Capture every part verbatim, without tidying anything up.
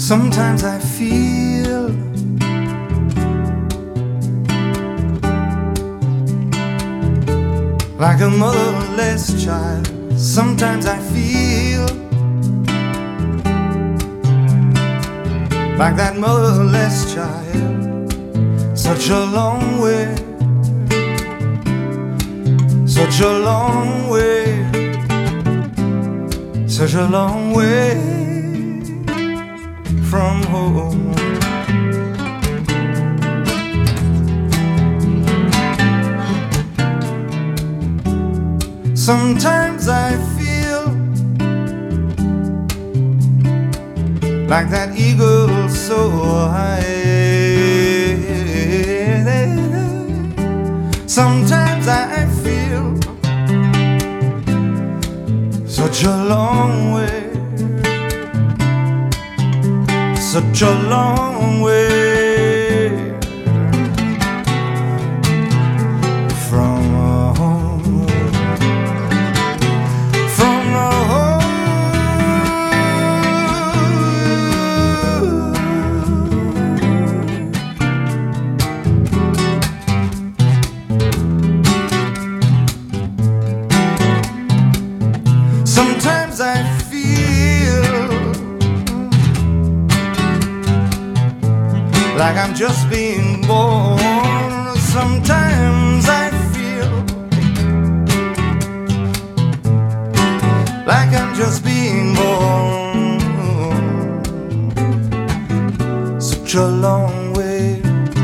Sometimes I feel like a motherless child. Sometimes I feel like that motherless child. Such a long way, such a long way, such a long way from home. Sometimes I feel like that eagle so high. Sometimes I feel such a long way, such a long way from home, from home. Sometimes I feel like I'm just being born. Sometimes I feel like I'm just being born. Such a long way,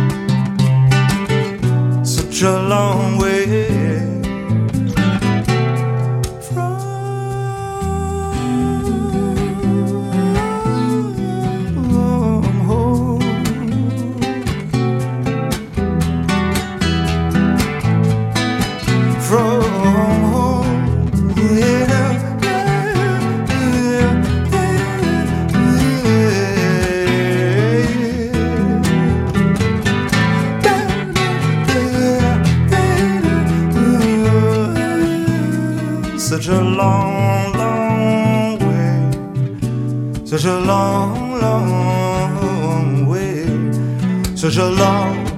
such a long way such a long, long way, such a long, long way, such a long